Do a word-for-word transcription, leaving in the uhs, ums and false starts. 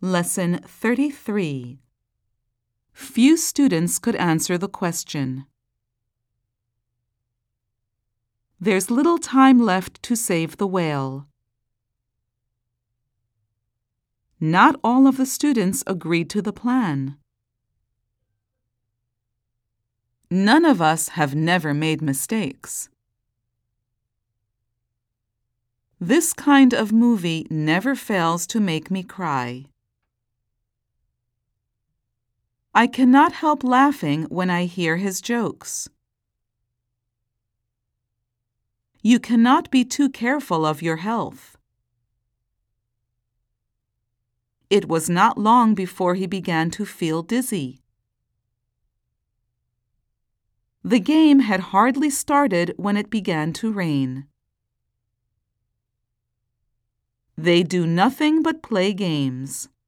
Lesson thirty-three. Few students could answer the question. There's little time left to save the whale. Not all of the students agreed to the plan. None of us have never made mistakes. This kind of movie never fails to make me cry. I cannot help laughing when I hear his jokes. You cannot be too careful of your health. It was not long before he began to feel dizzy. The game had hardly started when it began to rain. They do nothing but play games.